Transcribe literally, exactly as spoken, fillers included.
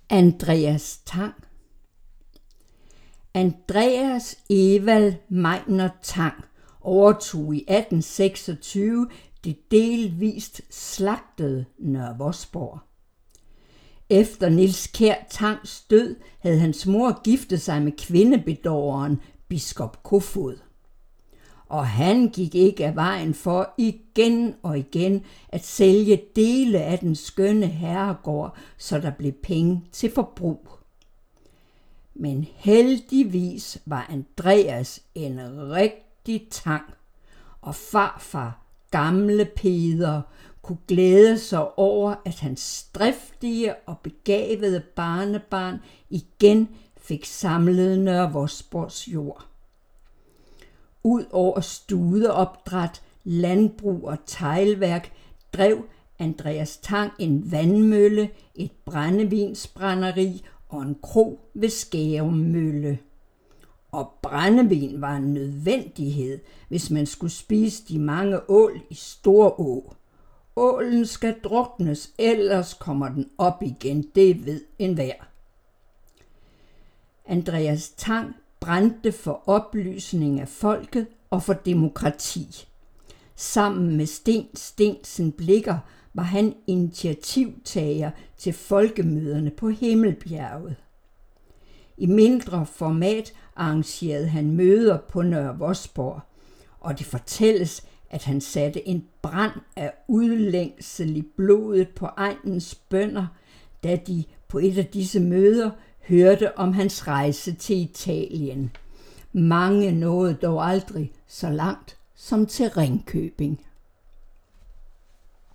Andreas Tang. Andreas Evald Meiner Tang overtog i atten seksogtyve det delvist slagtede Nørre Vosborg. Efter Niels Kjær Tangs død havde hans mor giftet sig med kvindebedåreren biskop Kofod. Og han gik ikke af vejen for igen og igen at sælge dele af den skønne herregård, så der blev penge til forbrug. Men heldigvis var Andreas en rigtig tang, og farfar, gamle Peder, kunne glæde sig over, at hans driftige og begavede barnebarn igen fik samlet Nørre Vosborgs jord. Ud over studeopdræt, landbrug og teglværk drev Andreas Tang en vandmølle, et brændevinsbrænderi og en kro ved Skærum Mølle. Og brændevin var en nødvendighed, hvis man skulle spise de mange ål i Storå. Ålen skal druknes, ellers kommer den op igen, det ved enhver. Andreas Tang brændte for oplysning af folket og for demokrati. Sammen med Sten Steensen Blicher var han initiativtager til folkemøderne på Himmelbjerget. I mindre format arrangerede han møder på Nørre Vosborg, og det fortælles, at han satte en brand af udlængsel i blodet på egnens bønder, da de på et af disse møder hørte om hans rejse til Italien. Mange nåede dog aldrig så langt som til Ringkøbing.